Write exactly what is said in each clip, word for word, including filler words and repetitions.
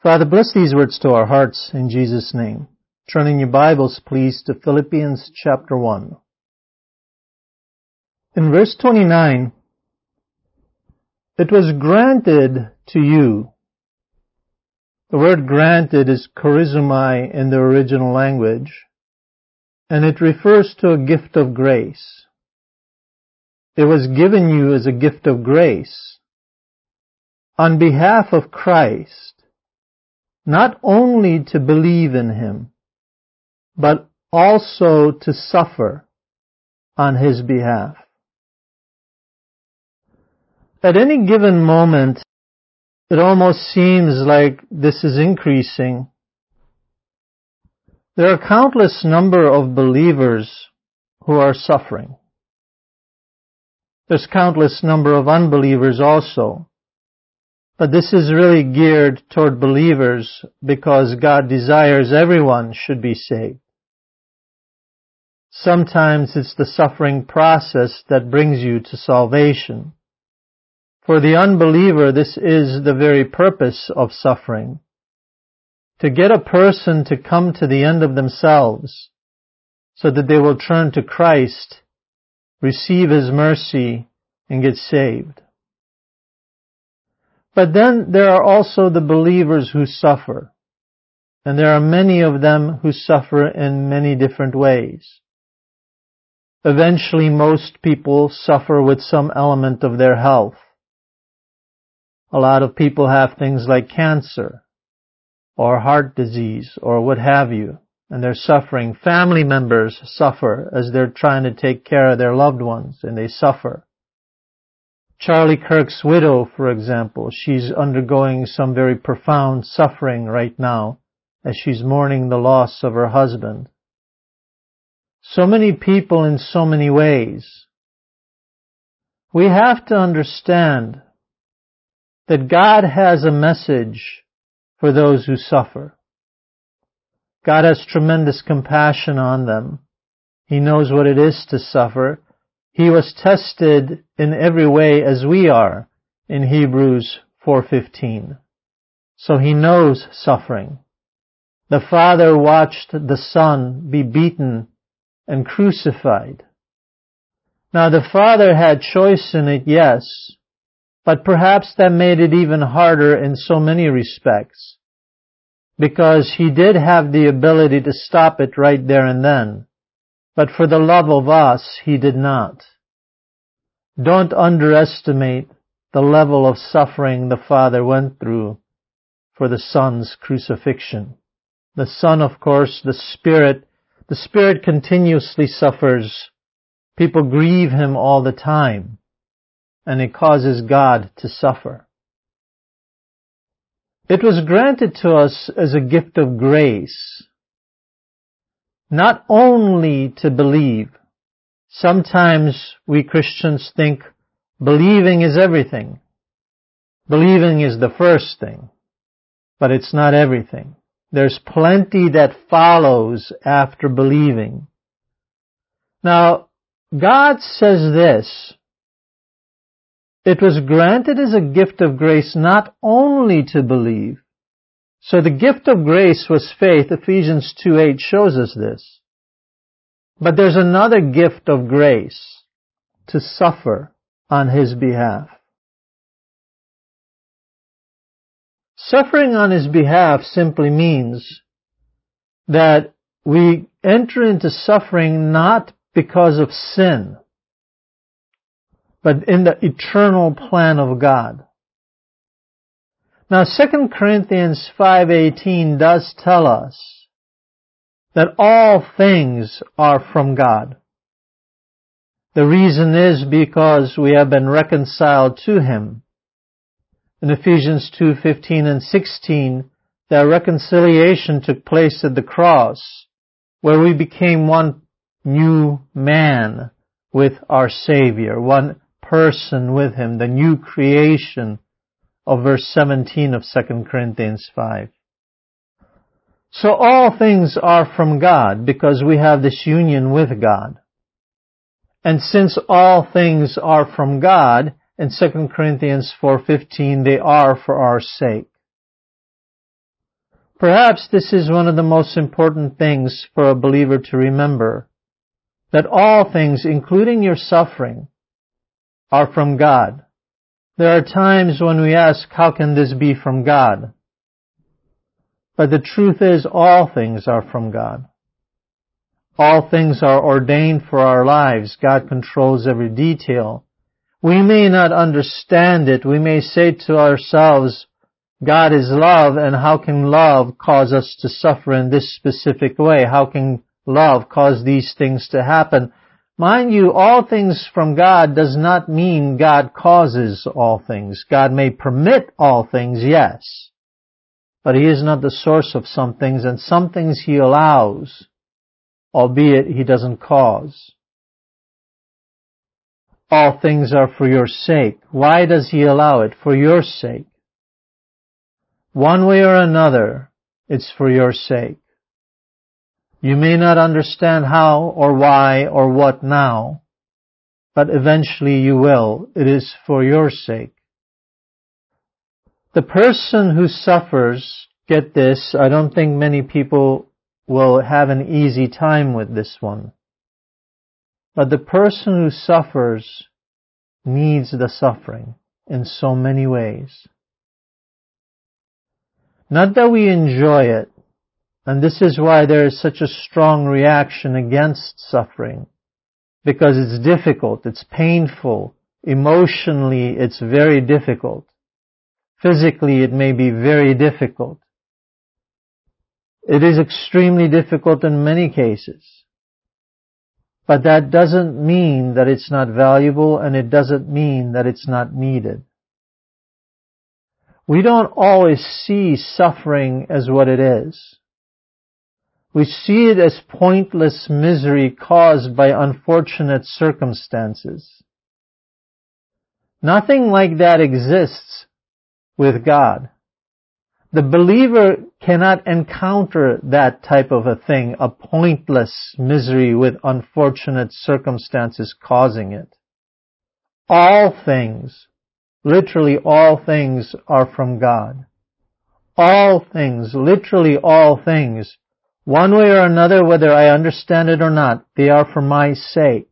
Father, bless these words to our hearts in Jesus' name. Turning your Bibles, please, to Philippians chapter one. In verse twenty-nine, it was granted to you. The word granted is charizomai in the original language, and it refers to a gift of grace. It was given you as a gift of grace on behalf of Christ, not only to believe in Him, but also to suffer on His behalf. At any given moment, it almost seems like this is increasing. There are countless number of believers who are suffering. There's countless number of unbelievers also. But this is really geared toward believers because God desires everyone should be saved. Sometimes it's the suffering process that brings you to salvation. For the unbeliever, this is the very purpose of suffering. To get a person to come to the end of themselves so that they will turn to Christ, receive His mercy, and get saved. But then there are also the believers who suffer. And there are many of them who suffer in many different ways. Eventually, most people suffer with some element of their health. A lot of people have things like cancer, or heart disease, or what have you, and they're suffering. Family members suffer as they're trying to take care of their loved ones, and they suffer. Charlie Kirk's widow, for example, she's undergoing some very profound suffering right now as she's mourning the loss of her husband. So many people in so many ways. We have to understand that God has a message for those who suffer. God has tremendous compassion on them. He knows what it is to suffer. He was tested in every way as we are in Hebrews four fifteen. So He knows suffering. The Father watched the Son be beaten and crucified. Now the Father had choice in it, yes, but perhaps that made it even harder in so many respects, because He did have the ability to stop it right there and then. But for the love of us, He did not. Don't underestimate the level of suffering the Father went through for the Son's crucifixion. The Son, of course, the Spirit, the Spirit continuously suffers. People grieve Him all the time, and it causes God to suffer. It was granted to us as a gift of grace, not only to believe. Sometimes we Christians think believing is everything. Believing is the first thing, but it's not everything. There's plenty that follows after believing. Now, God says this: it was granted as a gift of grace not only to believe. So the gift of grace was faith. Ephesians two eight shows us this. But there's another gift of grace, to suffer on His behalf. Suffering on His behalf simply means that we enter into suffering not because of sin, but in the eternal plan of God. Now, Second Corinthians five eighteen does tell us that all things are from God. The reason is because we have been reconciled to Him. In Ephesians two fifteen and sixteen, that reconciliation took place at the cross, where we became one new man with our Savior, one person with Him, the new creation of verse seventeen of Second Corinthians five. So all things are from God because we have this union with God. And since all things are from God, in Second Corinthians four fifteen, they are for our sake. Perhaps this is one of the most important things for a believer to remember, that all things, including your suffering, are from God. There are times when we ask, how can this be from God? But the truth is, all things are from God. All things are ordained for our lives. God controls every detail. We may not understand it. We may say to ourselves, God is love, and how can love cause us to suffer in this specific way? How can love cause these things to happen? Mind you, all things from God does not mean God causes all things. God may permit all things, yes, but He is not the source of some things, and some things He allows, albeit He doesn't cause. All things are for your sake. Why does He allow it? For your sake. One way or another, it's for your sake. You may not understand how or why or what now, but eventually you will. It is for your sake. The person who suffers, get this, I don't think many people will have an easy time with this one. But the person who suffers needs the suffering in so many ways. Not that we enjoy it, and this is why there is such a strong reaction against suffering, because it's difficult, it's painful, emotionally it's very difficult, physically it may be very difficult. It is extremely difficult in many cases. But that doesn't mean that it's not valuable, and it doesn't mean that it's not needed. We don't always see suffering as what it is. We see it as pointless misery caused by unfortunate circumstances. Nothing like that exists with God. The believer cannot encounter that type of a thing, a pointless misery with unfortunate circumstances causing it. All things, literally all things, are from God. All things, literally all things, one way or another, whether I understand it or not, they are for my sake.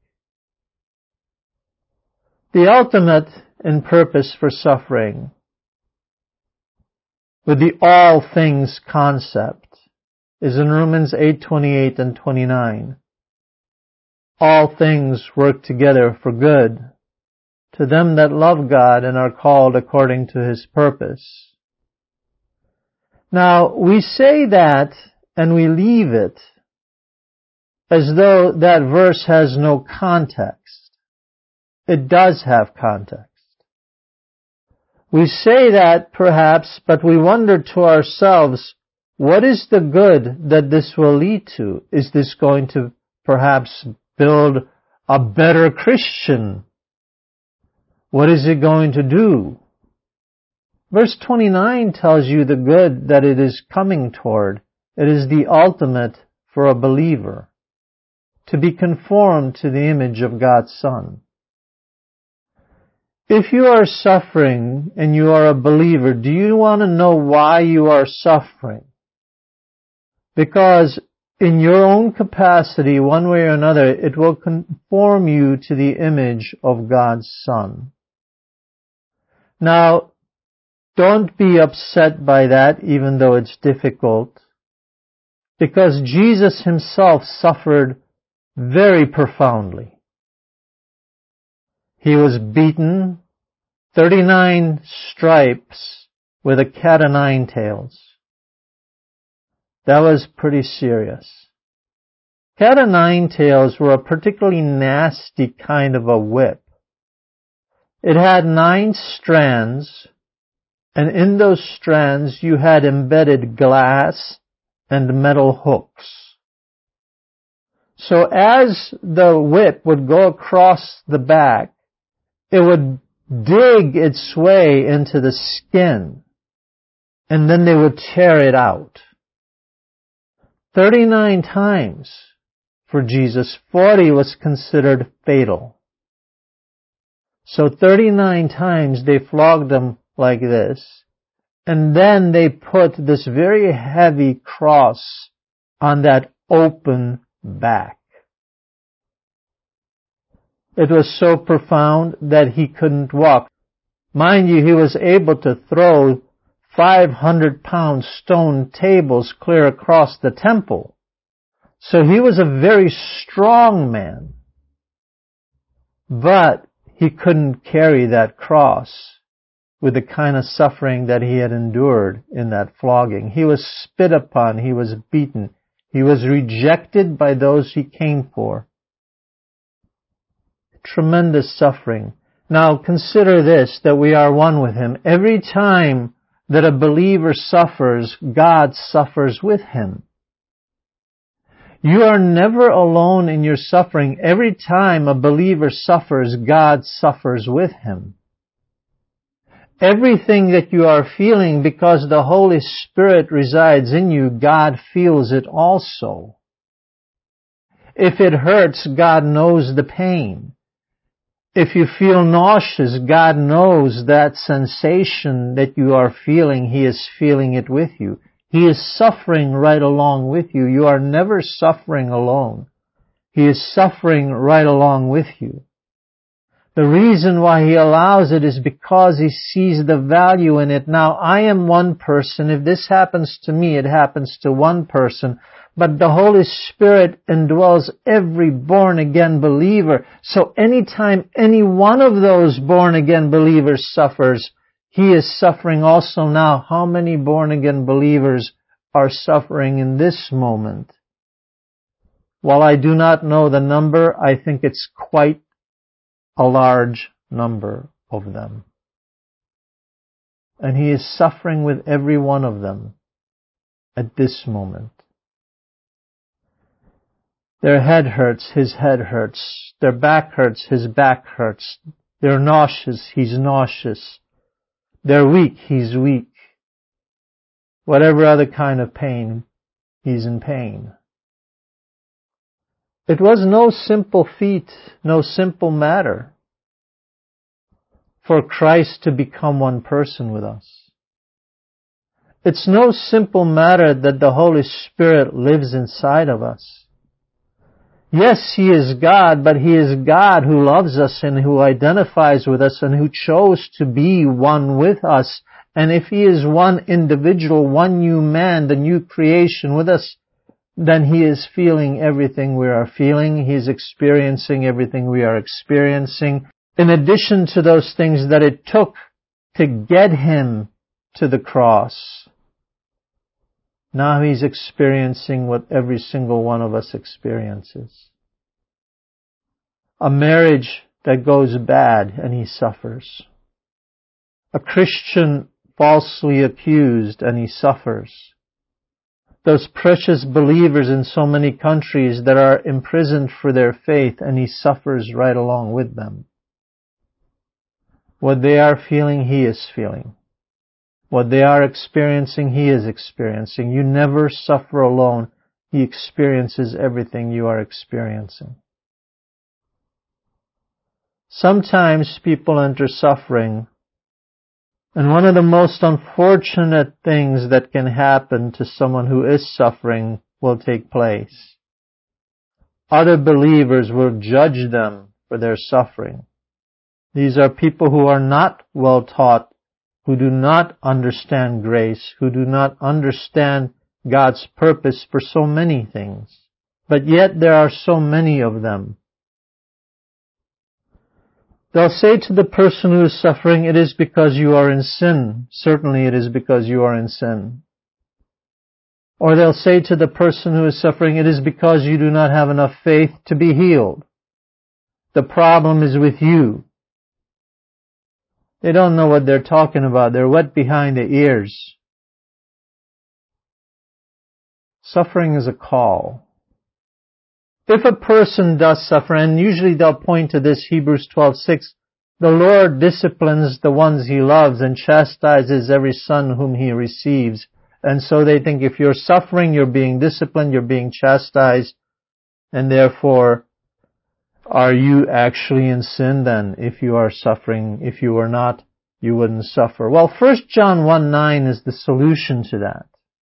The ultimate in purpose for suffering, with the all things concept, is in Romans eight twenty-eight and twenty-nine. All things work together for good to them that love God and are called according to His purpose. Now, we say that and we leave it as though that verse has no context. It does have context. We say that perhaps, but we wonder to ourselves, what is the good that this will lead to? Is this going to perhaps build a better Christian? What is it going to do? Verse twenty-nine tells you the good that it is coming toward. It is the ultimate for a believer, to be conformed to the image of God's Son. If you are suffering and you are a believer, do you want to know why you are suffering? Because in your own capacity, one way or another, it will conform you to the image of God's Son. Now, don't be upset by that, even though it's difficult, because Jesus Himself suffered very profoundly. He was beaten, thirty-nine stripes with a cat o' nine tails. That was pretty serious. Cat o' nine tails were a particularly nasty kind of a whip. It had nine strands, and in those strands you had embedded glass and metal hooks. So as the whip would go across the back, it would dig its way into the skin, and then they would tear it out. Thirty-nine times for Jesus. Forty was considered fatal. So thirty-nine times they flogged Him like this, And then they put this very heavy cross on that open back. It was so profound that he couldn't walk. Mind you, he was able to throw five hundred pound stone tables clear across the temple. So he was a very strong man. But he couldn't carry that cross with the kind of suffering that he had endured in that flogging. He was spit upon, he was beaten, he was rejected by those he came for. Tremendous suffering. Now consider this, that we are one with him. Every time that a believer suffers, God suffers with him. You are never alone in your suffering. Every time a believer suffers, God suffers with him. Everything that you are feeling, because the Holy Spirit resides in you, God feels it also. If it hurts, God knows the pain. If you feel nauseous, God knows that sensation that you are feeling. He is feeling it with you. He is suffering right along with you. You are never suffering alone. He is suffering right along with you. The reason why He allows it is because He sees the value in it. Now, I am one person. If this happens to me, it happens to one person. But the Holy Spirit indwells every born-again believer. So anytime any one of those born-again believers suffers, he is suffering also now. How many born-again believers are suffering in this moment? While I do not know the number, I think it's quite a large number of them. And He is suffering with every one of them at this moment. Their head hurts, His head hurts. Their back hurts, His back hurts. They're nauseous, He's nauseous. They're weak, He's weak. Whatever other kind of pain, He's in pain. It was no simple feat, no simple matter for Christ to become one person with us. It's no simple matter that the Holy Spirit lives inside of us. Yes, He is God, but He is God who loves us and who identifies with us and who chose to be one with us. And if He is one individual, one new man, the new creation with us, then He is feeling everything we are feeling. He is experiencing everything we are experiencing. In addition to those things that it took to get Him to the cross, now He's experiencing what every single one of us experiences. A marriage that goes bad and He suffers. A Christian falsely accused and he suffers. Those precious believers in so many countries that are imprisoned for their faith and He suffers right along with them. What they are feeling, He is feeling. What they are experiencing, He is experiencing. You never suffer alone. He experiences everything you are experiencing. Sometimes people enter suffering, and one of the most unfortunate things that can happen to someone who is suffering will take place. Other believers will judge them for their suffering. These are people who are not well taught, who do not understand grace, who do not understand God's purpose for so many things. But yet there are so many of them. They'll say to the person who is suffering, it is because you are in sin. Certainly it is because you are in sin. Or they'll say to the person who is suffering, it is because you do not have enough faith to be healed. The problem is with you. They don't know what they're talking about. They're wet behind the ears. Suffering is a call. If a person does suffer, and usually they'll point to this Hebrews twelve six, the Lord disciplines the ones He loves and chastises every son whom He receives. And so they think if you're suffering, you're being disciplined, you're being chastised, and therefore, are you actually in sin then if you are suffering? If you are not, you wouldn't suffer. Well, First John one nine is the solution to that.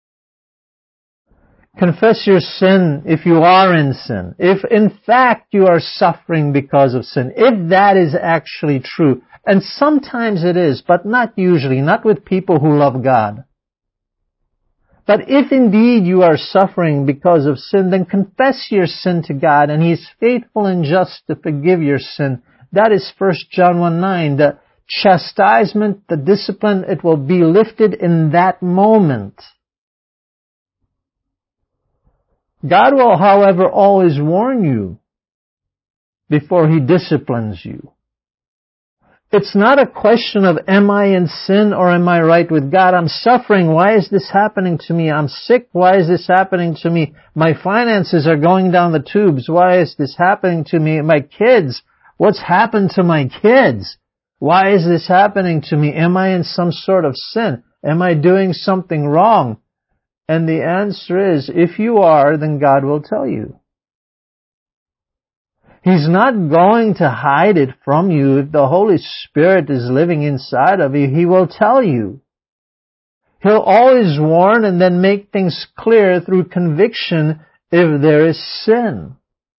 Confess your sin if you are in sin. If in fact you are suffering because of sin. If that is actually true. And sometimes it is, but not usually. Not with people who love God. But if indeed you are suffering because of sin, then confess your sin to God, and He is faithful and just to forgive your sin. That is First John one nine. The chastisement, the discipline, it will be lifted in that moment. God will, however, always warn you before He disciplines you. It's not a question of, am I in sin or am I right with God? I'm suffering. Why is this happening to me? I'm sick. Why is this happening to me? My finances are going down the tubes. Why is this happening to me? My kids. What's happened to my kids? Why is this happening to me? Am I in some sort of sin? Am I doing something wrong? And the answer is, if you are, then God will tell you. He's not going to hide it from you. If the Holy Spirit is living inside of you, He will tell you. He'll always warn and then make things clear through conviction if there is sin.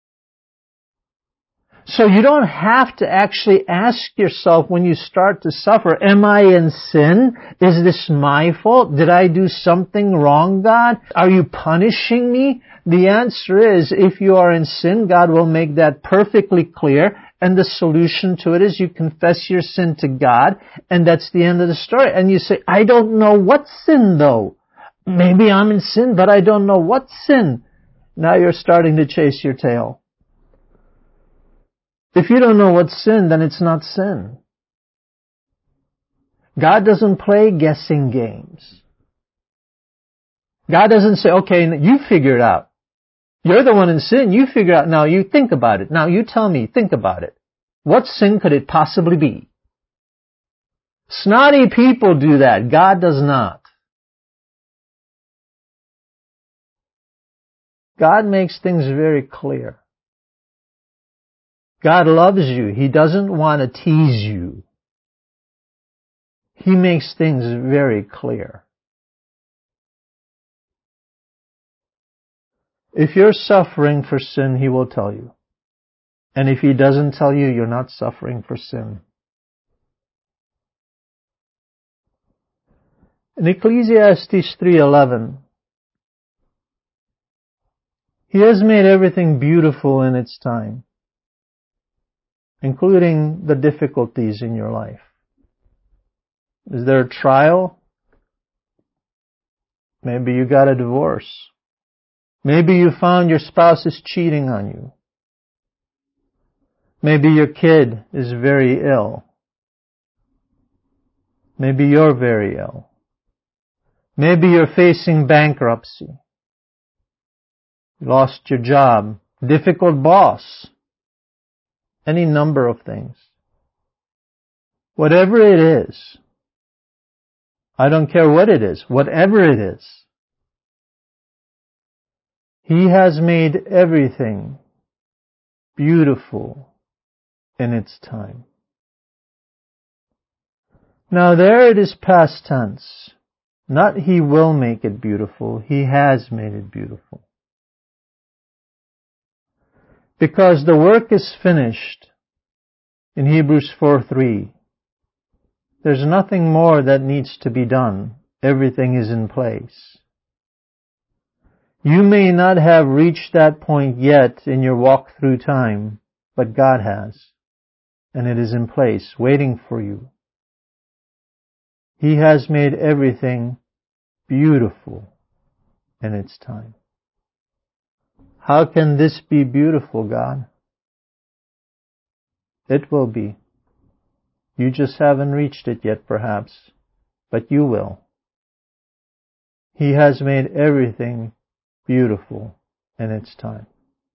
So you don't have to actually ask yourself when you start to suffer, am I in sin? Is this my fault? Did I do something wrong, God? Are you punishing me? The answer is, if you are in sin, God will make that perfectly clear, and the solution to it is you confess your sin to God, and that's the end of the story. And you say, I don't know what sin though. Maybe I'm in sin, but I don't know what sin. Now you're starting to chase your tail. If you don't know what's sin, then it's not sin. God doesn't play guessing games. God doesn't say, okay, you figure it out. You're the one in sin. You figure it out. Now you think about it. Now you tell me, think about it. What sin could it possibly be? Snotty people do that. God does not. God makes things very clear. God loves you. He doesn't want to tease you. He makes things very clear. If you're suffering for sin, He will tell you. And if He doesn't tell you, you're not suffering for sin. In Ecclesiastes three eleven, He has made everything beautiful in its time, including the difficulties in your life. Is there a trial? Maybe you got a divorce. Maybe you found your spouse is cheating on you. Maybe your kid is very ill. Maybe you're very ill. Maybe you're facing bankruptcy. You lost your job. Difficult boss. Any number of things. Whatever it is, I don't care what it is, whatever it is, He has made everything beautiful in its time. Now there it is past tense. Not He will make it beautiful, He has made it beautiful. Because the work is finished in Hebrews four three. There's nothing more that needs to be done. Everything is in place. You may not have reached that point yet in your walk through time, but God has. And it is in place, waiting for you. He has made everything beautiful in its time. How can this be beautiful, God? It will be. You just haven't reached it yet, perhaps, but you will. He has made everything beautiful in its time.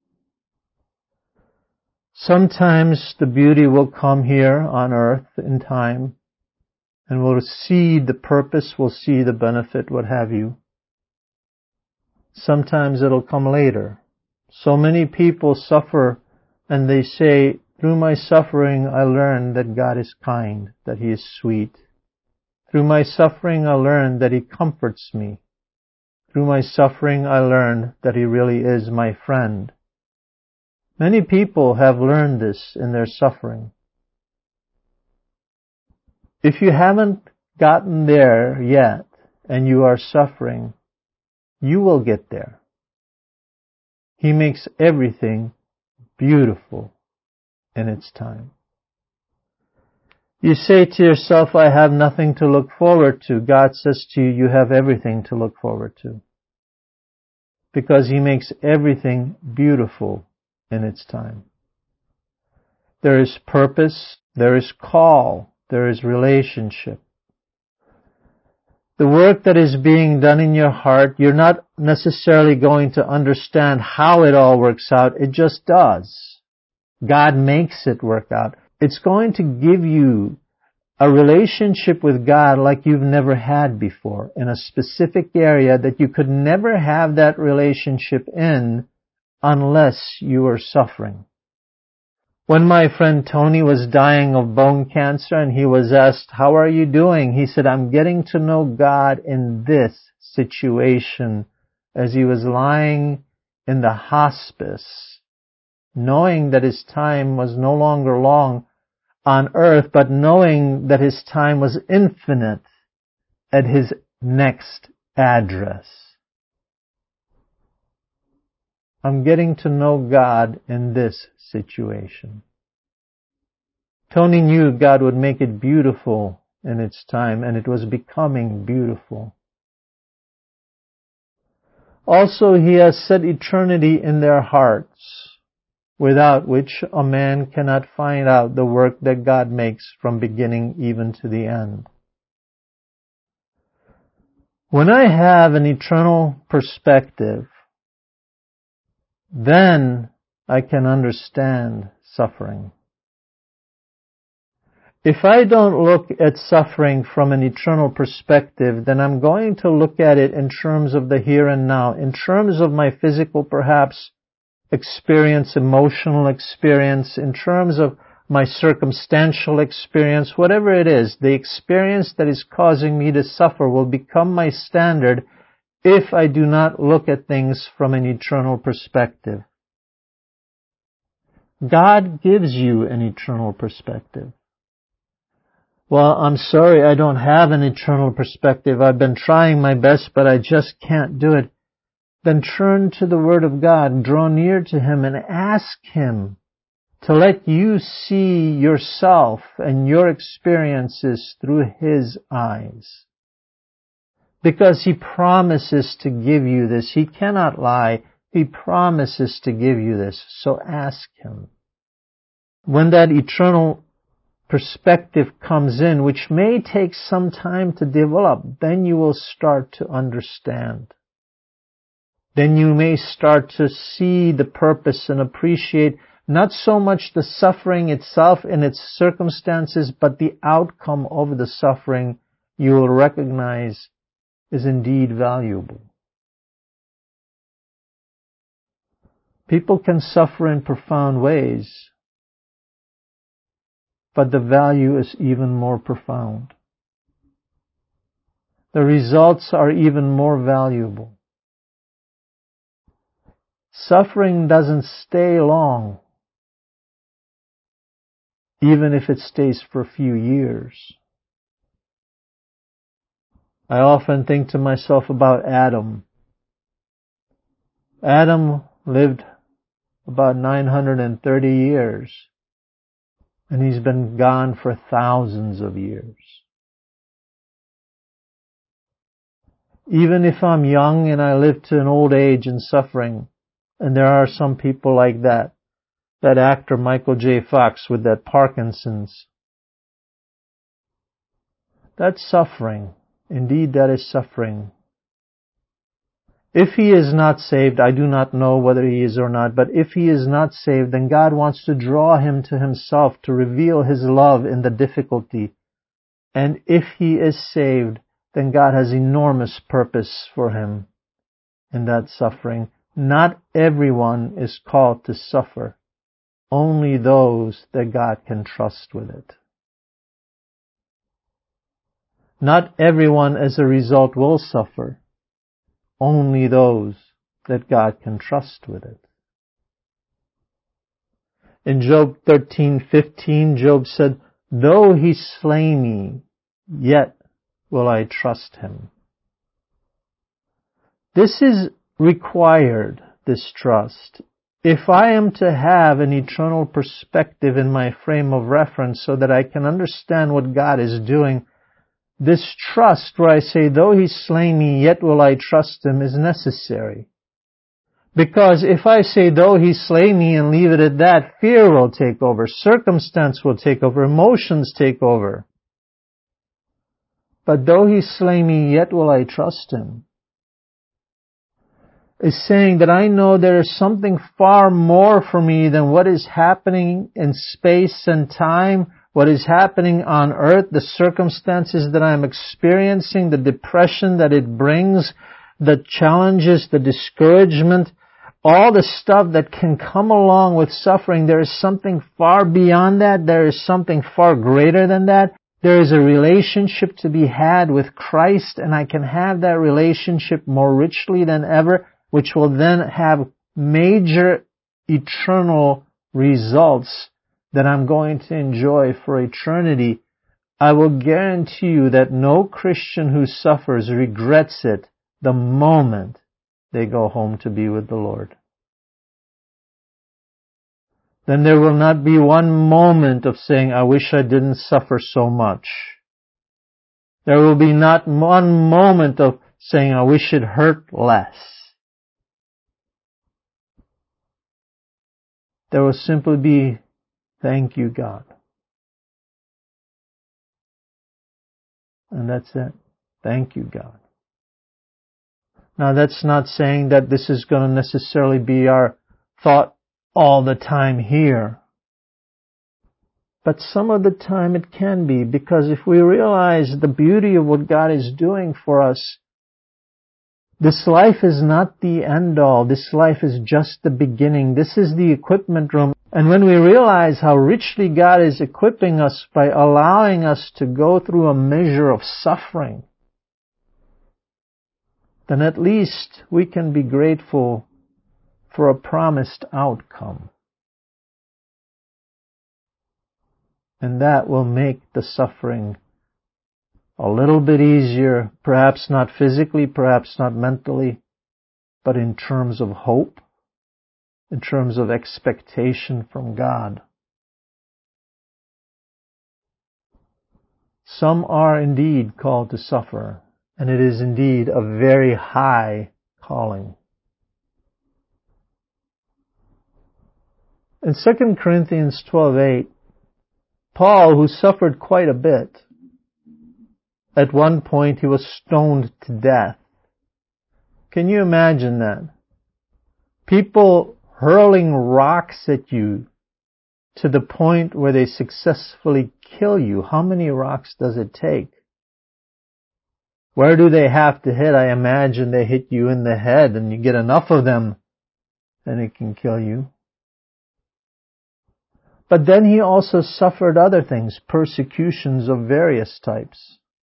Sometimes the beauty will come here on earth in time, and we'll see the purpose, we'll see the benefit, what have you. Sometimes it'll come later. So many people suffer and they say, through my suffering I learned that God is kind, that He is sweet, Through my suffering I learned that He comforts me. Through my suffering I learned that He really is my friend. Many people have learned this in their suffering. If you haven't gotten there yet and you are suffering, you will get there. He makes everything beautiful in its time. You say to yourself, I have nothing to look forward to. God says to you, you have everything to look forward to. Because He makes everything beautiful in its time. There is purpose, there is call, there is relationship. The work that is being done in your heart, you're not necessarily going to understand how it all works out. It just does. God makes it work out. It's going to give you a relationship with God like you've never had before in a specific area that you could never have that relationship in unless you were suffering. When my friend Tony was dying of bone cancer and he was asked, how are you doing? He said, I'm getting to know God in this situation, as he was lying in the hospice, knowing that his time was no longer long on earth, but knowing that his time was infinite at his next address. I'm getting to know God in this situation. Tony knew God would make it beautiful in its time, and it was becoming beautiful. Also, He has set eternity in their hearts, without which a man cannot find out the work that God makes from beginning even to the end. When I have an eternal perspective, then I can understand suffering. If I don't look at suffering from an eternal perspective, then I'm going to look at it in terms of the here and now, in terms of my physical, perhaps, experience, emotional experience, in terms of my circumstantial experience, whatever it is, the experience that is causing me to suffer will become my standard if I do not look at things from an eternal perspective. God gives you an eternal perspective. Well, I'm sorry, I don't have an eternal perspective. I've been trying my best, but I just can't do it. Then turn to the Word of God, draw near to Him, and ask Him to let you see yourself and your experiences through His eyes. Because He promises to give you this. He cannot lie. He promises to give you this. So ask Him. When that eternal perspective comes in, which may take some time to develop, then you will start to understand. Then you may start to see the purpose and appreciate not so much the suffering itself and its circumstances, but the outcome of the suffering you will recognize is indeed valuable. People can suffer in profound ways, but the value is even more profound. The results are even more valuable. Suffering doesn't stay long, even if it stays for a few years. I often think to myself about Adam. Adam lived about nine hundred thirty years, and he's been gone for thousands of years. Even if I'm young and I live to an old age and suffering, and there are some people like that, that actor Michael J. Fox with that Parkinson's, that's suffering. Indeed, that is suffering. If he is not saved, I do not know whether he is or not, but if he is not saved, then God wants to draw him to Himself, to reveal His love in the difficulty. And if he is saved, then God has enormous purpose for him in that suffering. Not everyone is called to suffer, only those that God can trust with it. Not everyone as a result will suffer. Only those that God can trust with it. In Job thirteen fifteen, Job said, "Though he slay me, yet will I trust him." This is required, this trust, if I am to have an eternal perspective in my frame of reference so that I can understand what God is doing. This trust, where I say, though he slay me, yet will I trust him, is necessary. Because if I say, though he slay me, and leave it at that, fear will take over, circumstance will take over, emotions take over. But though he slay me, yet will I trust him, is saying that I know there is something far more for me than what is happening in space and time, what is happening on earth, the circumstances that I'm experiencing, the depression that it brings, the challenges, the discouragement, all the stuff that can come along with suffering. There is something far beyond that. There is something far greater than that. There is a relationship to be had with Christ, and I can have that relationship more richly than ever, which will then have major eternal results that I'm going to enjoy for eternity. I will guarantee you that no Christian who suffers regrets it the moment they go home to be with the Lord. Then there will not be one moment of saying, I wish I didn't suffer so much. There will be not one moment of saying, I wish it hurt less. There will simply be, thank you, God. And that's it. Thank you, God. Now, that's not saying that this is going to necessarily be our thought all the time here. But some of the time it can be, because if we realize the beauty of what God is doing for us, this life is not the end all. This life is just the beginning. This is the equipment room. And when we realize how richly God is equipping us by allowing us to go through a measure of suffering, then at least we can be grateful for a promised outcome. And that will make the suffering a little bit easier, perhaps not physically, perhaps not mentally, but in terms of hope, in terms of expectation from God. Some are indeed called to suffer, and it is indeed a very high calling. In Second Corinthians twelve eight, Paul, who suffered quite a bit, at one point he was stoned to death. Can you imagine that? People hurling rocks at you to the point where they successfully kill you. How many rocks does it take? Where do they have to hit? I imagine they hit you in the head, and you get enough of them and it can kill you. But then he also suffered other things, persecutions of various types.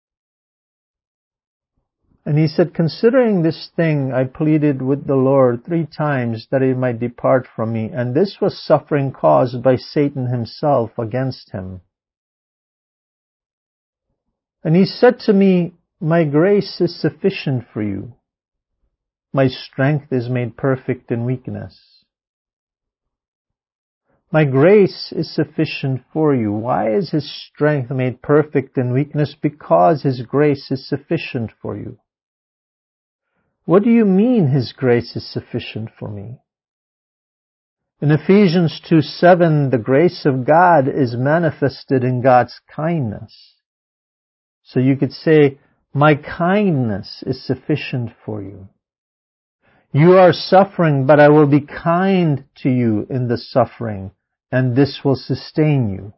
And he said, considering this thing, I pleaded with the Lord three times that it might depart from me. And this was suffering caused by Satan himself against him. And he said to me, my grace is sufficient for you. My strength is made perfect in weakness. My grace is sufficient for you. Why is his strength made perfect in weakness? Because his grace is sufficient for you. What do you mean his grace is sufficient for me? In Ephesians two seven, the grace of God is manifested in God's kindness. So you could say, my kindness is sufficient for you. You are suffering, but I will be kind to you in the suffering, and this will sustain you.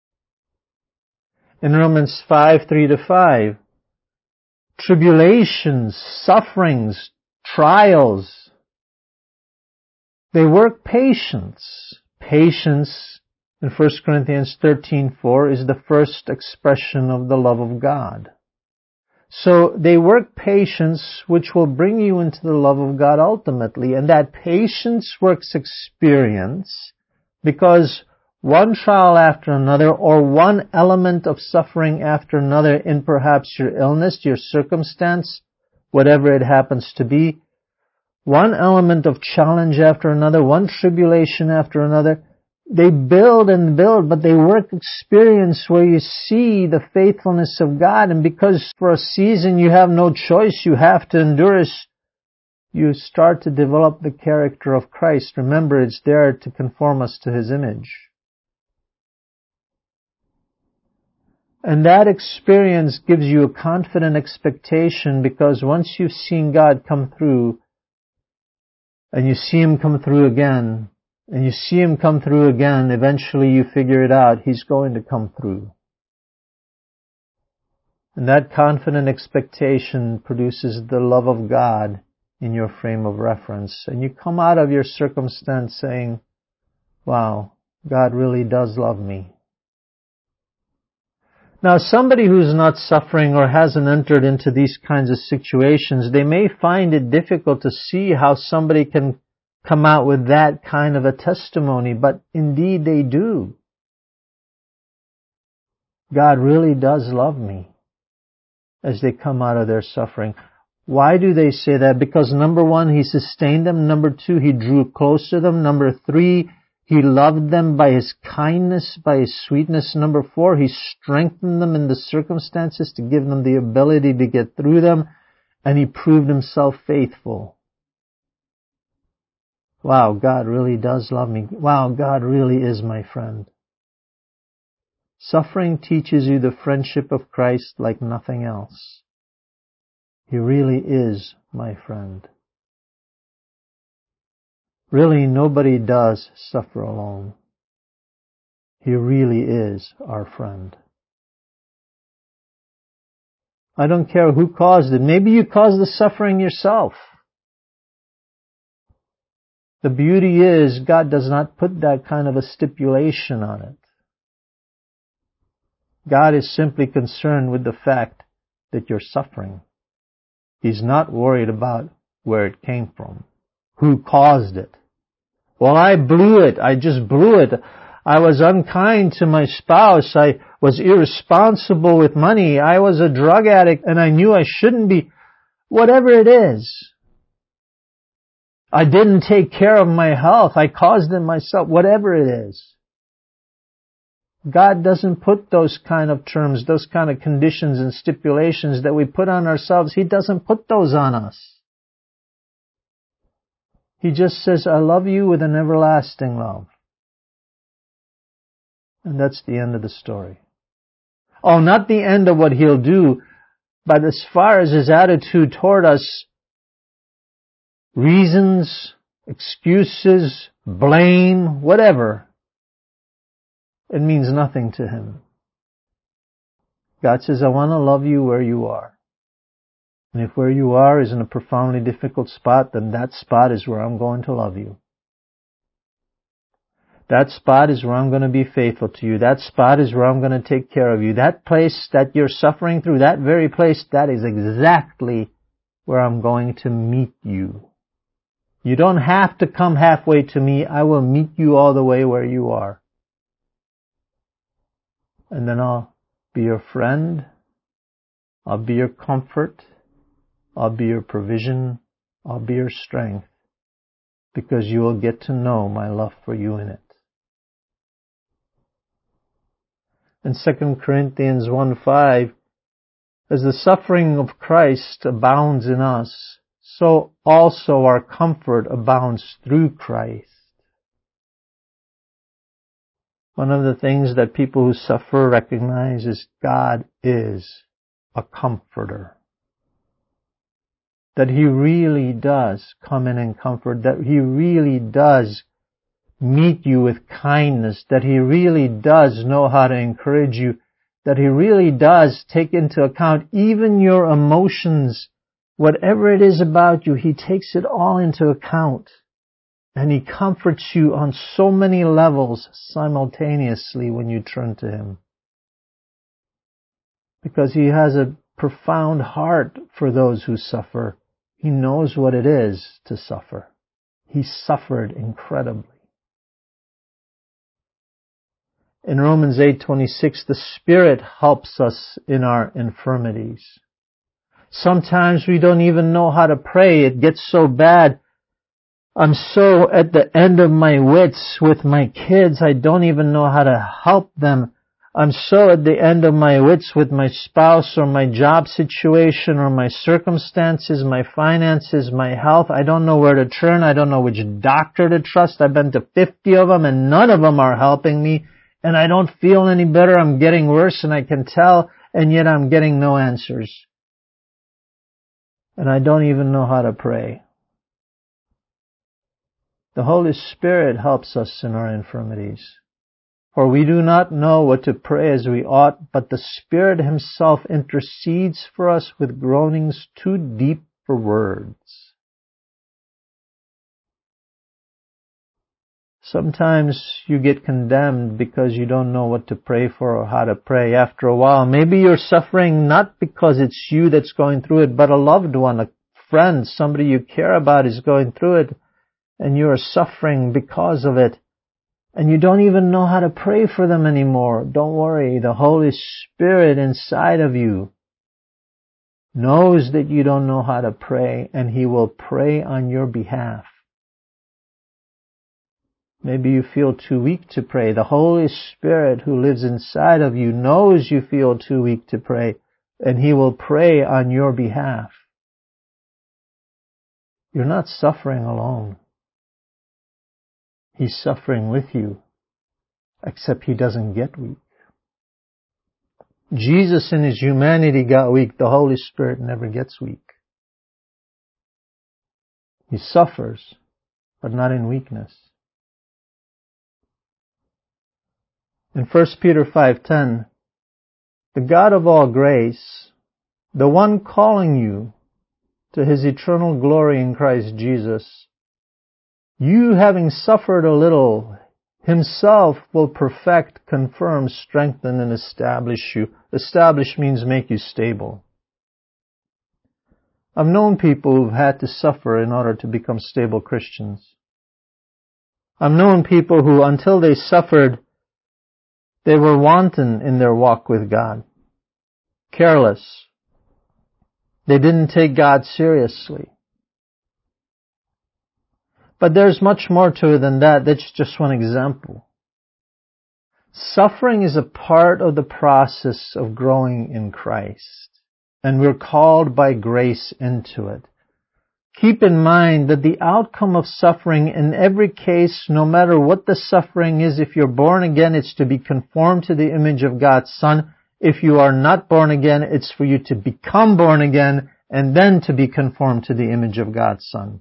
In Romans five three to five, tribulations, sufferings, trials, they work patience. Patience, in First Corinthians thirteen four, is the first expression of the love of God. So they work patience, which will bring you into the love of God ultimately. And that patience works experience, because one trial after another, or one element of suffering after another in perhaps your illness, your circumstance, whatever it happens to be, one element of challenge after another, one tribulation after another, they build and build, but they work experience where you see the faithfulness of God. And because for a season you have no choice, you have to endure it, you start to develop the character of Christ. Remember, it's there to conform us to His image. And that experience gives you a confident expectation, because once you've seen God come through, and you see Him come through again, and you see Him come through again, eventually you figure it out. He's going to come through. And that confident expectation produces the love of God in your frame of reference. And you come out of your circumstance saying, wow, God really does love me. Now, somebody who's not suffering or hasn't entered into these kinds of situations, they may find it difficult to see how somebody can come out with that kind of a testimony, but indeed they do. God really does love me as they come out of their suffering. Why do they say that? Because number one, He sustained them. Number two, He drew close to them. Number three, He loved them by His kindness, by His sweetness. Number four, He strengthened them in the circumstances to give them the ability to get through them. And He proved Himself faithful. Wow, God really does love me. Wow, God really is my friend. Suffering teaches you the friendship of Christ like nothing else. He really is my friend. Really, nobody does suffer alone. He really is our friend. I don't care who caused it. Maybe you caused the suffering yourself. The beauty is, God does not put that kind of a stipulation on it. God is simply concerned with the fact that you're suffering. He's not worried about where it came from, who caused it. Well, I blew it. I just blew it. I was unkind to my spouse. I was irresponsible with money. I was a drug addict and I knew I shouldn't be. Whatever it is. I didn't take care of my health. I caused it myself. Whatever it is. God doesn't put those kind of terms, those kind of conditions and stipulations that we put on ourselves. He doesn't put those on us. He just says, I love you with an everlasting love. And that's the end of the story. Oh, not the end of what He'll do, but as far as His attitude toward us, reasons, excuses, blame, whatever, it means nothing to Him. God says, I want to love you where you are. And if where you are is in a profoundly difficult spot, then that spot is where I'm going to love you. That spot is where I'm going to be faithful to you. That spot is where I'm going to take care of you. That place that you're suffering through, that very place, that is exactly where I'm going to meet you. You don't have to come halfway to me. I will meet you all the way where you are. And then I'll be your friend. I'll be your comfort. I'll be your provision. I'll be your strength. Because you will get to know my love for you in it. In Second Corinthians one five, as the suffering of Christ abounds in us, so also our comfort abounds through Christ. One of the things that people who suffer recognize is God is a comforter. That He really does come in and comfort. That He really does meet you with kindness. That He really does know how to encourage you. That He really does take into account even your emotions. Whatever it is about you, He takes it all into account. And He comforts you on so many levels simultaneously when you turn to Him. Because He has a profound heart for those who suffer. He knows what it is to suffer. He suffered incredibly. In Romans eight twenty-six, the Spirit helps us in our infirmities. Sometimes we don't even know how to pray. It gets so bad. I'm so at the end of my wits with my kids. I don't even know how to help them. I'm so at the end of my wits with my spouse or my job situation or my circumstances, my finances, my health. I don't know where to turn. I don't know which doctor to trust. I've been to fifty of them and none of them are helping me. And I don't feel any better. I'm getting worse and I can tell, and yet I'm getting no answers. And I don't even know how to pray. The Holy Spirit helps us in our infirmities. For we do not know what to pray as we ought, but the Spirit Himself intercedes for us with groanings too deep for words. Sometimes you get condemned because you don't know what to pray for or how to pray. After a while, maybe you're suffering not because it's you that's going through it, but a loved one, a friend, somebody you care about is going through it, and you are suffering because of it. And you don't even know how to pray for them anymore. Don't worry, the Holy Spirit inside of you knows that you don't know how to pray, and He will pray on your behalf. Maybe you feel too weak to pray. The Holy Spirit who lives inside of you knows you feel too weak to pray, and He will pray on your behalf. You're not suffering alone. He's suffering with you, except He doesn't get weak. Jesus in His humanity got weak. The Holy Spirit never gets weak. He suffers, but not in weakness. In First Peter five ten, the God of all grace, the one calling you to His eternal glory in Christ Jesus, you having suffered a little, Himself will perfect, confirm, strengthen, and establish you. Establish means make you stable. I've known people who've had to suffer in order to become stable Christians. I've known people who, until they suffered, they were wanton in their walk with God, careless. They didn't take God seriously. But there's much more to it than that. That's just one example. Suffering is a part of the process of growing in Christ, and we're called by grace into it. Keep in mind that the outcome of suffering in every case, no matter what the suffering is, if you're born again, it's to be conformed to the image of God's Son. If you are not born again, it's for you to become born again and then to be conformed to the image of God's Son.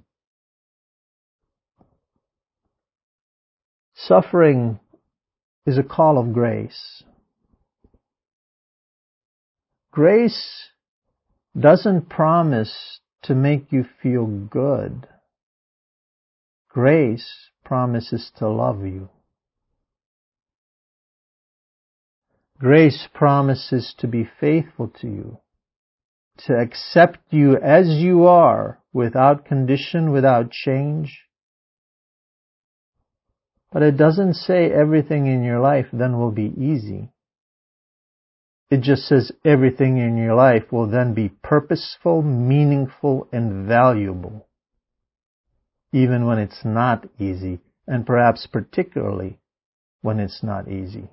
Suffering is a call of grace. Grace doesn't promise to make you feel good. Grace promises to love you. Grace promises to be faithful to you, to accept you as you are, without condition, without change. But it doesn't say everything in your life then will be easy. It just says everything in your life will then be purposeful, meaningful, and valuable, even when it's not easy, and perhaps particularly when it's not easy.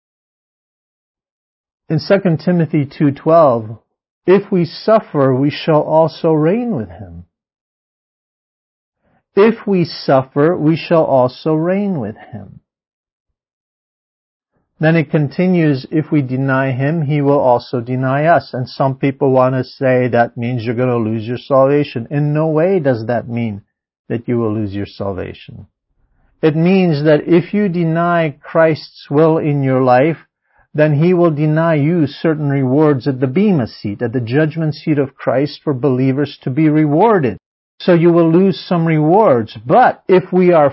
In Second Timothy two twelve, if we suffer, we shall also reign with Him. If we suffer, we shall also reign with Him. Then it continues, if we deny Him, He will also deny us. And some people want to say that means you're going to lose your salvation. In no way does that mean that you will lose your salvation. It means that if you deny Christ's will in your life, then He will deny you certain rewards at the Bema seat, at the judgment seat of Christ for believers to be rewarded. So you will lose some rewards. But if we are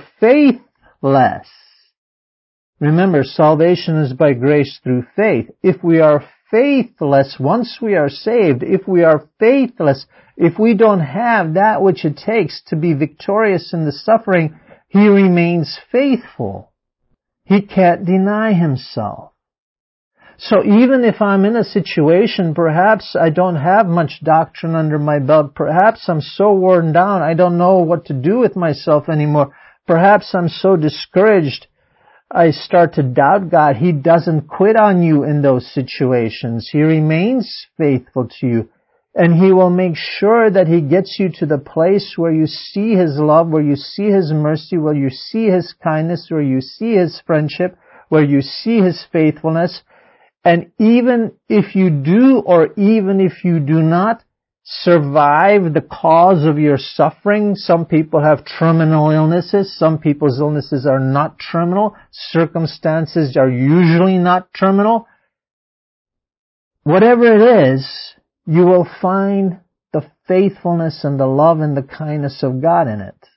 faithless, remember, salvation is by grace through faith. If we are faithless, once we are saved, if we are faithless, if we don't have that which it takes to be victorious in the suffering, He remains faithful. He can't deny Himself. So even if I'm in a situation, perhaps I don't have much doctrine under my belt, perhaps I'm so worn down, I don't know what to do with myself anymore, perhaps I'm so discouraged, I start to doubt God. He doesn't quit on you in those situations. He remains faithful to you. And He will make sure that He gets you to the place where you see His love, where you see His mercy, where you see His kindness, where you see His friendship, where you see His faithfulness. And even if you do, or even if you do not survive the cause of your suffering, some people have terminal illnesses, some people's illnesses are not terminal, circumstances are usually not terminal. Whatever it is, you will find the faithfulness and the love and the kindness of God in it.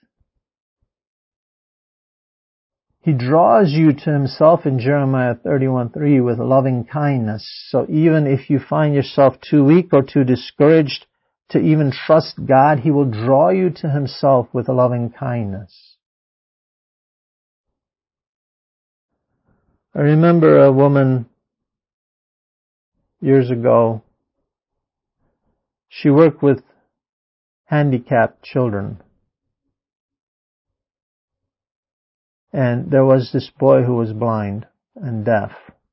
He draws you to Himself in Jeremiah thirty-one three with loving kindness. So even if you find yourself too weak or too discouraged to even trust God, He will draw you to Himself with a loving kindness. I remember a woman years ago. She worked with handicapped children. And there was this boy who was blind and deaf.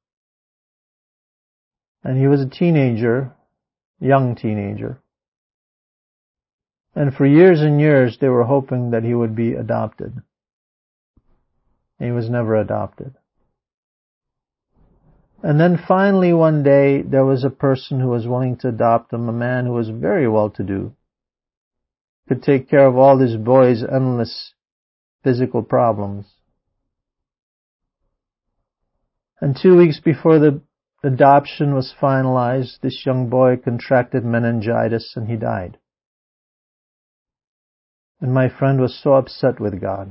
And he was a teenager, young teenager. And for years and years they were hoping that he would be adopted. And he was never adopted. And then finally one day there was a person who was willing to adopt him, a man who was very well-to-do, could take care of all this boy's endless physical problems. And two weeks before the adoption was finalized, this young boy contracted meningitis and he died. And my friend was so upset with God.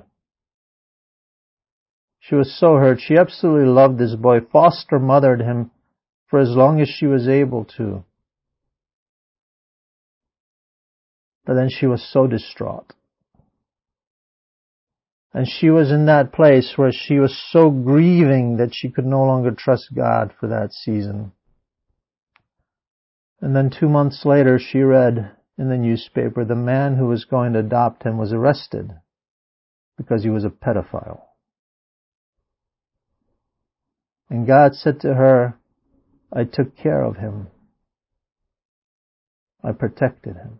She was so hurt. She absolutely loved this boy, foster mothered him for as long as she was able to. But then she was so distraught. And she was in that place where she was so grieving that she could no longer trust God for that season. And then two months later, she read in the newspaper the man who was going to adopt him was arrested because he was a pedophile. And God said to her, I took care of him. I protected him.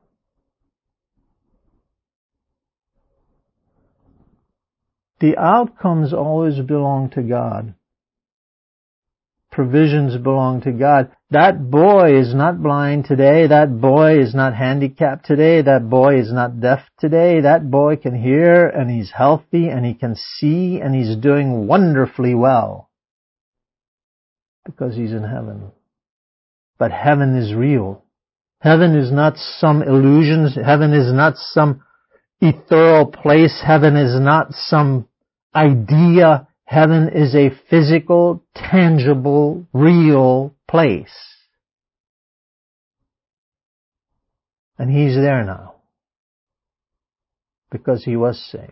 The outcomes always belong to God. Provisions belong to God. That boy is not blind today. That boy is not handicapped today. That boy is not deaf today. That boy can hear and he's healthy and he can see and he's doing wonderfully well because he's in heaven. But heaven is real. Heaven is not some illusions. Heaven is not some ethereal place. Heaven is not some idea. Heaven is a physical, tangible, real place. And he's there now because he was saved.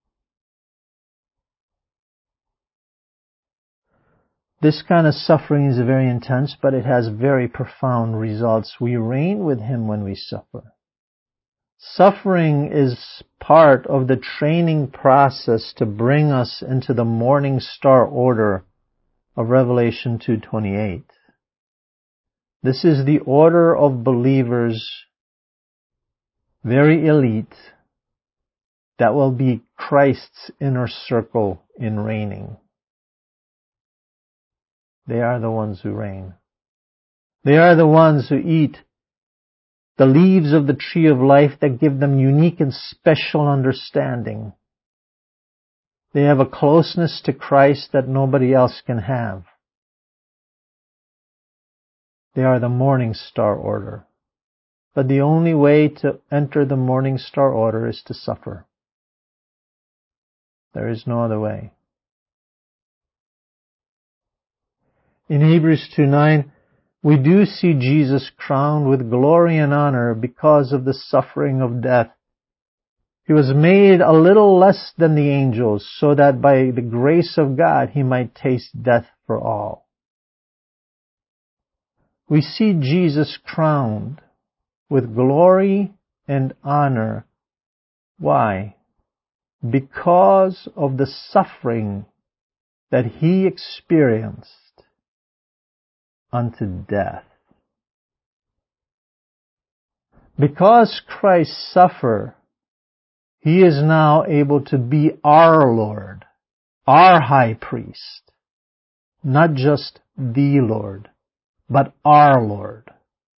This kind of suffering is very intense, but it has very profound results. We reign with him when we suffer. Suffering is part of the training process to bring us into the morning star order of Revelation two twenty-eight. This is the order of believers, very elite, that will be Christ's inner circle in reigning. They are the ones who reign. They are the ones who eat the leaves of the tree of life that give them unique and special understanding. They have a closeness to Christ that nobody else can have. They are the morning star order. But the only way to enter the morning star order is to suffer. There is no other way. In Hebrews two nine, We do see Jesus crowned with glory and honor because of the suffering of death. He was made a little less than the angels so that by the grace of God he might taste death for all. We see Jesus crowned with glory and honor. Why? Because of the suffering that he experienced unto death. Because Christ suffered, he is now able to be our Lord, our high priest, not just the Lord, but our Lord.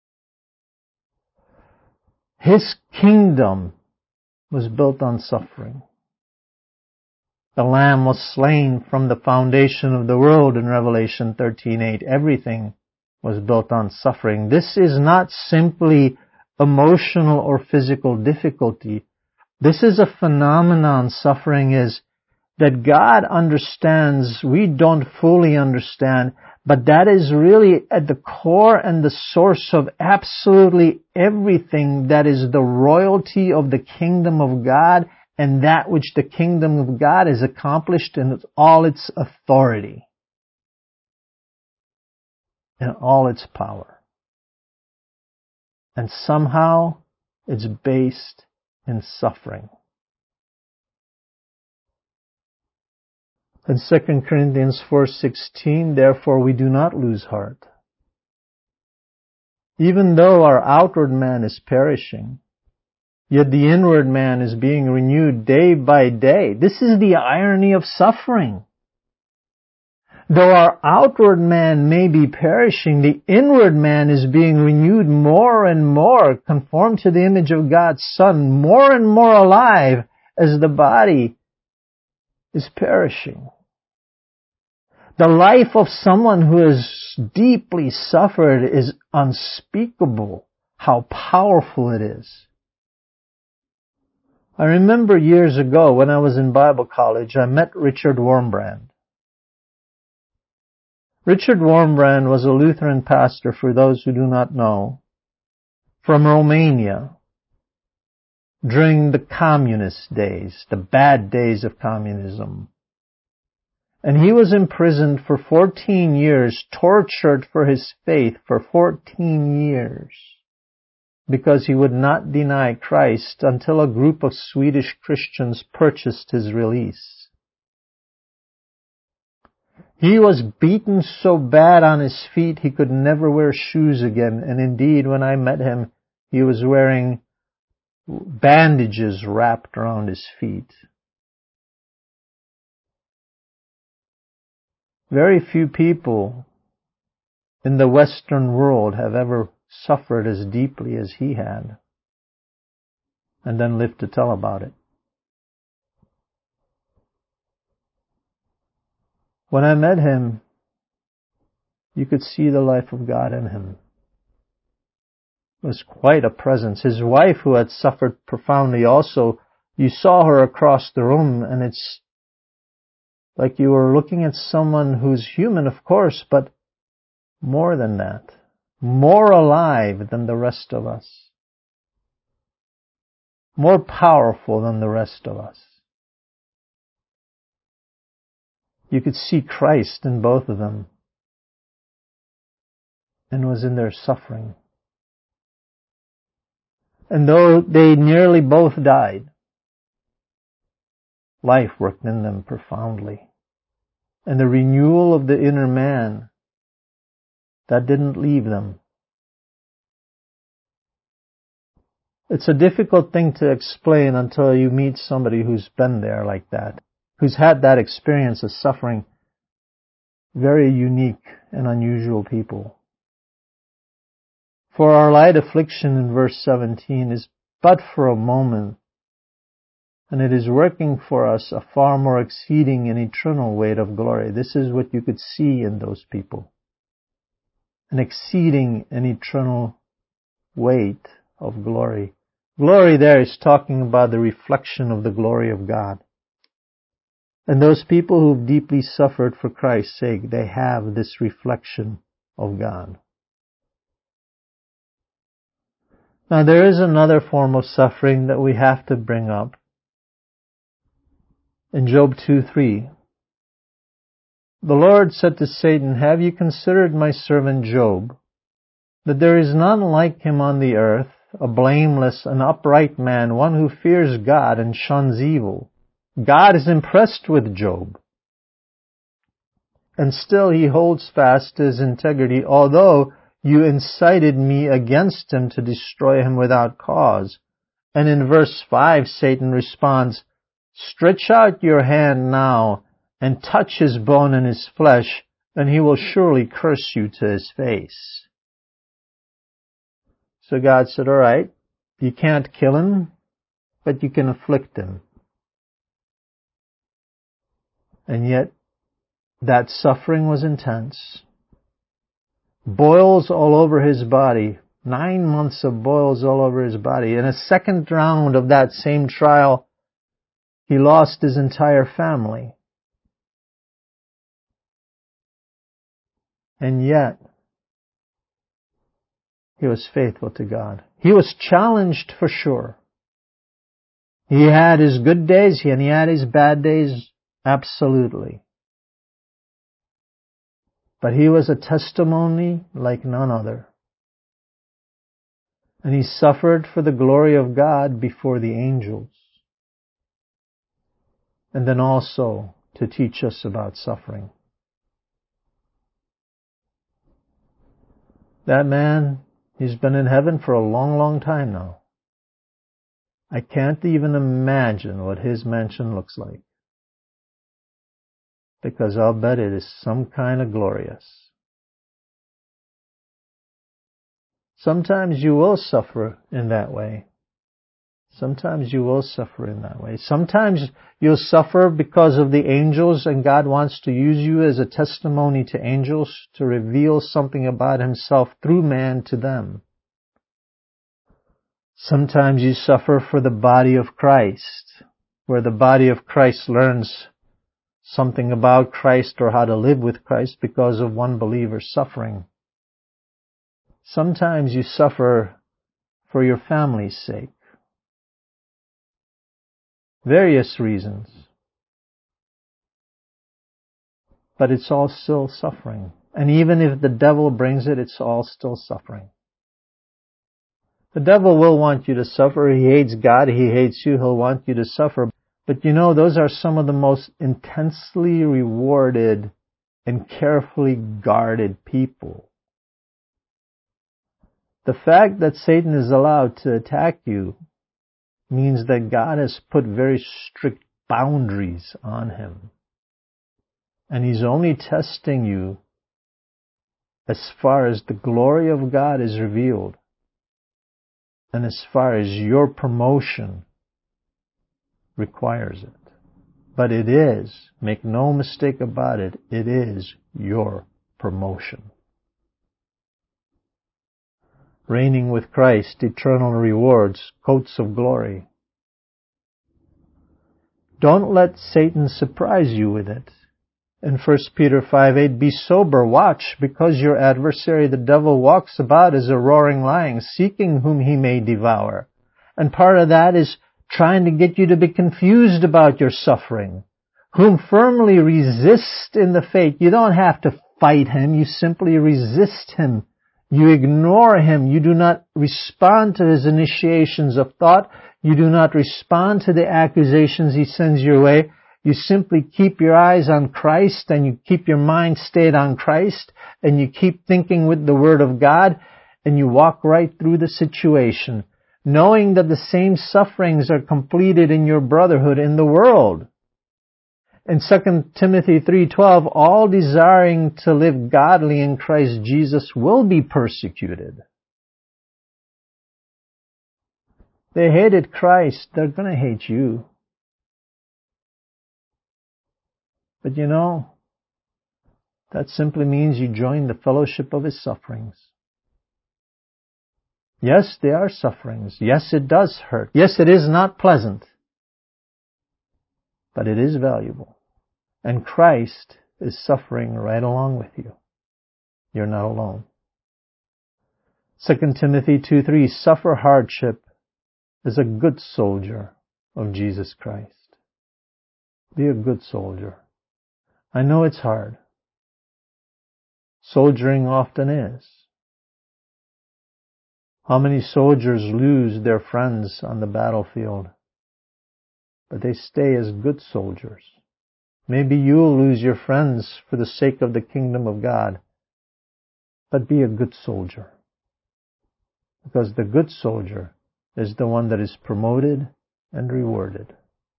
His kingdom was built on suffering. The Lamb was slain from the foundation of the world in Revelation thirteen eight. Everything was built on suffering. This is not simply emotional or physical difficulty. This is a phenomenon, suffering is, that God understands, we don't fully understand, but that is really at the core and the source of absolutely everything that is the royalty of the kingdom of God and that which the kingdom of God is accomplished in all its authority, in all its power. And somehow it's based in suffering. In Second Corinthians four sixteen, therefore we do not lose heart. Even though our outward man is perishing, yet the inward man is being renewed day by day. This is the irony of suffering. Though our outward man may be perishing, the inward man is being renewed more and more, conformed to the image of God's Son, more and more alive as the body is perishing. The life of someone who has deeply suffered is unspeakable, how powerful it is. I remember years ago when I was in Bible college, I met Richard Wurmbrand. Richard Wurmbrand was a Lutheran pastor, for those who do not know, from Romania during the communist days, the bad days of communism. And he was imprisoned for fourteen years, tortured for his faith for fourteen years, because he would not deny Christ until a group of Swedish Christians purchased his release. He was beaten so bad on his feet he could never wear shoes again, and indeed when I met him, he was wearing bandages wrapped around his feet. Very few people in the Western world have ever suffered as deeply as he had, and then lived to tell about it. When I met him, you could see the life of God in him. It was quite a presence. His wife, who had suffered profoundly also, you saw her across the room, and it's like you were looking at someone who's human, of course, but more than that, more alive than the rest of us, more powerful than the rest of us. You could see Christ in both of them, and was in their suffering. And though they nearly both died, life worked in them profoundly. And the renewal of the inner man, that didn't leave them. It's a difficult thing to explain until you meet somebody who's been there like that, who's had that experience of suffering. Very unique and unusual people. For our light affliction in verse seventeen is but for a moment, and it is working for us a far more exceeding and eternal weight of glory. This is what you could see in those people. An exceeding and eternal weight of glory. Glory there is talking about the reflection of the glory of God. And those people who've deeply suffered for Christ's sake, they have this reflection of God. Now there is another form of suffering that we have to bring up. In Job two three, the Lord said to Satan, "Have you considered my servant Job, that there is none like him on the earth, a blameless and upright man, one who fears God and shuns evil?" God is impressed with Job. And still he holds fast to his integrity, although you incited me against him to destroy him without cause. And in verse five, Satan responds, "Stretch out your hand now and touch his bone and his flesh, and he will surely curse you to his face." So God said, all right, you can't kill him, but you can afflict him. And yet, that suffering was intense. Boils all over his body. Nine months of boils all over his body. In a second round of that same trial, he lost his entire family. And yet, he was faithful to God. He was challenged for sure. He had his good days and he had his bad days, absolutely. But he was a testimony like none other. And he suffered for the glory of God before the angels. And then also to teach us about suffering. That man, he's been in heaven for a long, long time now. I can't even imagine what his mansion looks like. Because I'll bet it is some kind of glorious. Sometimes you will suffer in that way. Sometimes you will suffer in that way. Sometimes you'll suffer because of the angels, and God wants to use you as a testimony to angels to reveal something about himself through man to them. Sometimes you suffer for the body of Christ, where the body of Christ learns something about Christ or how to live with Christ because of one believer's suffering. Sometimes you suffer for your family's sake. Various reasons. But it's all still suffering. And even if the devil brings it, it's all still suffering. The devil will want you to suffer. He hates God. He hates you. He'll want you to suffer. But you know, those are some of the most intensely rewarded and carefully guarded people. The fact that Satan is allowed to attack you means that God has put very strict boundaries on him. And he's only testing you as far as the glory of God is revealed. And as far as your promotion requires it. But it is, make no mistake about it, it is your promotion. Reigning with Christ, eternal rewards, coats of glory. Don't let Satan surprise you with it. In First Peter five eight, be sober, watch, because your adversary the devil walks about as a roaring lion, seeking whom he may devour. And part of that is trying to get you to be confused about your suffering. Whom firmly resist in the faith. You don't have to fight him, you simply resist him. You ignore him. You do not respond to his initiations of thought. You do not respond to the accusations he sends your way. You simply keep your eyes on Christ and you keep your mind stayed on Christ and you keep thinking with the Word of God and you walk right through the situation, knowing that the same sufferings are completed in your brotherhood in the world. In Second Timothy three twelve, all desiring to live godly in Christ Jesus will be persecuted. They hated Christ, they're going to hate you. But you know, that simply means you join the fellowship of his sufferings. Yes, they are sufferings. Yes, it does hurt. Yes, it is not pleasant. But it is valuable. And Christ is suffering right along with you. You're not alone. Second Timothy two three, suffer hardship as a good soldier of Jesus Christ. Be a good soldier. I know it's hard. Soldiering often is. How many soldiers lose their friends on the battlefield? But they stay as good soldiers. Maybe you'll lose your friends for the sake of the kingdom of God. But be a good soldier. Because the good soldier is the one that is promoted and rewarded.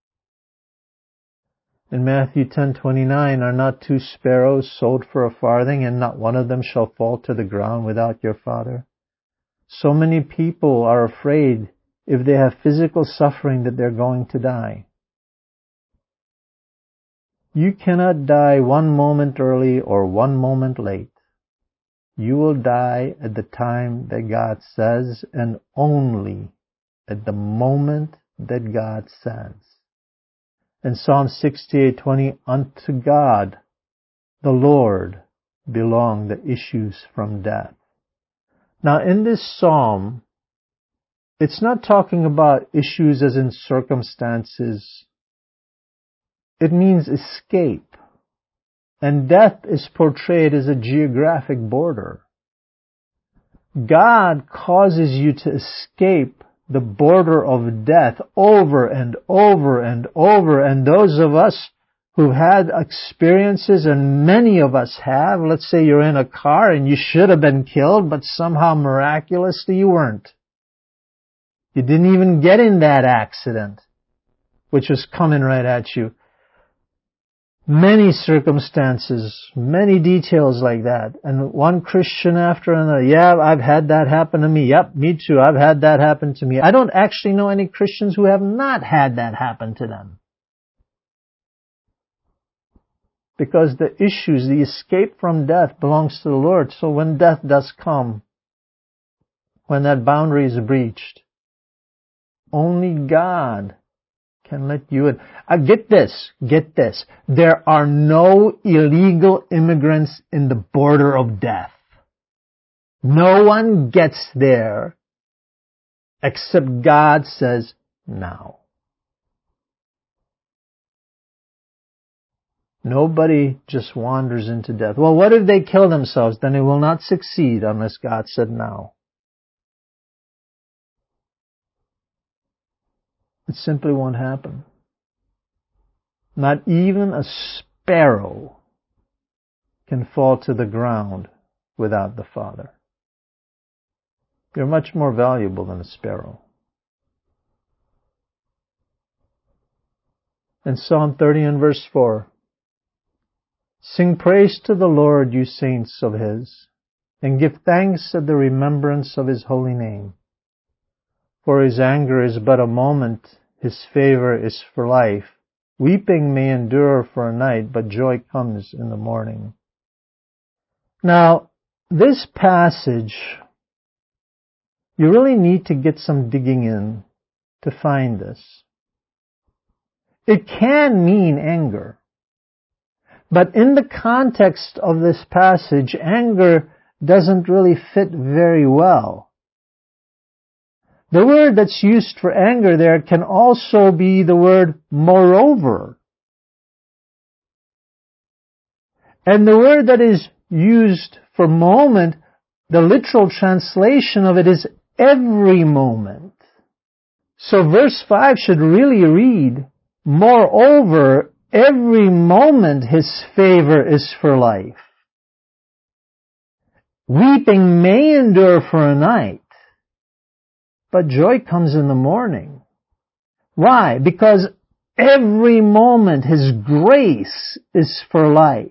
In Matthew ten twenty-nine, are not two sparrows sold for a farthing, and not one of them shall fall to the ground without your Father? So many people are afraid if they have physical suffering that they're going to die. You cannot die one moment early or one moment late. You will die at the time that God says, and only at the moment that God says. In Psalm sixty-eight twenty, unto God, the Lord, belong the issues from death. Now in this psalm, it's not talking about issues as in circumstances. It means escape. And death is portrayed as a geographic border. God causes you to escape the border of death over and over and over. And those of us who've had experiences, and many of us have, let's say you're in a car and you should have been killed, but somehow miraculously you weren't. You didn't even get in that accident, which was coming right at you. Many circumstances, many details like that. And one Christian after another, yeah, I've had that happen to me. Yep, me too. I've had that happen to me. I don't actually know any Christians who have not had that happen to them. Because the issues, the escape from death belongs to the Lord. So when death does come, when that boundary is breached, only God can let you in. Uh, get this, get this. There are no illegal immigrants in the border of death. No one gets there except God says now. Nobody just wanders into death. Well, what if they kill themselves? Then it will not succeed unless God said now. It simply won't happen. Not even a sparrow can fall to the ground without the Father. You're much more valuable than a sparrow. In Psalm thirty and verse four, sing praise to the Lord, you saints of His, and give thanks at the remembrance of His holy name. For His anger is but a moment, His favor is for life. Weeping may endure for a night, but joy comes in the morning. Now, this passage, you really need to get some digging in to find this. It can mean anger. But in the context of this passage, anger doesn't really fit very well. The word that's used for anger there can also be the word moreover. And the word that is used for moment, the literal translation of it is every moment. So verse five should really read, moreover, every moment His favor is for life. Weeping may endure for a night, but joy comes in the morning. Why? Because every moment His grace is for life.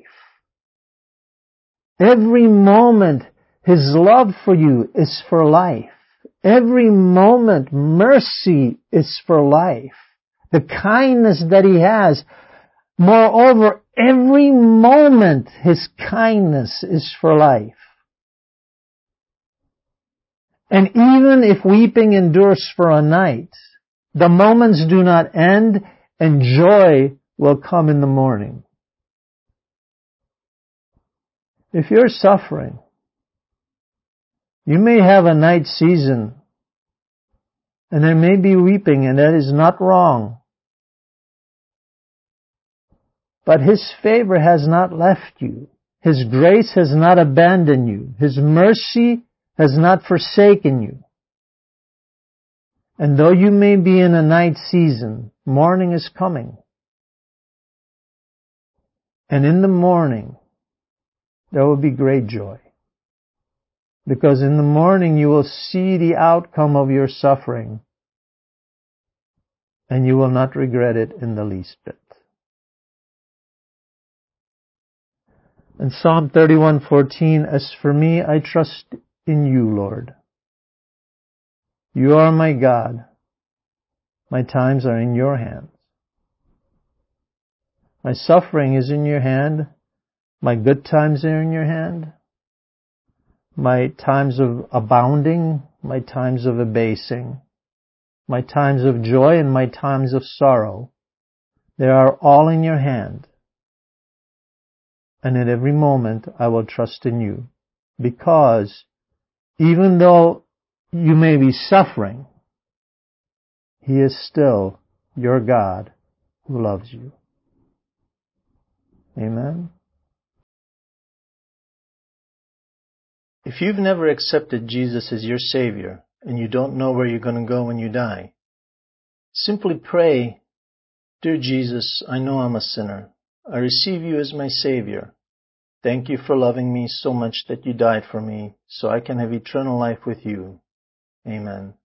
Every moment His love for you is for life. Every moment mercy is for life. The kindness that He has. Moreover, every moment His kindness is for life. And even if weeping endures for a night, the moments do not end, and joy will come in the morning. If you're suffering, You may have a night season, and there may be weeping, and that is not wrong. But His favor has not left you. His grace has not abandoned you. His mercy has not forsaken you. And though you may be in a night season, morning is coming. And in the morning, there will be great joy. Because in the morning you will see the outcome of your suffering, and you will not regret it in the least bit. In Psalm thirty-one fourteen, as for me, I trust in you, Lord. You are my God. My times are in your hands. My suffering is in your hand. My good times are in your hand. My times of abounding, my times of abasing, my times of joy and my times of sorrow, they are all in your hand. And at every moment I will trust in you, because even though you may be suffering, He is still your God who loves you. Amen. If you've never accepted Jesus as your Savior and you don't know where you're going to go when you die, simply pray, Dear Jesus, I know I'm a sinner. I receive you as my Savior. Thank you for loving me so much that you died for me so I can have eternal life with you. Amen.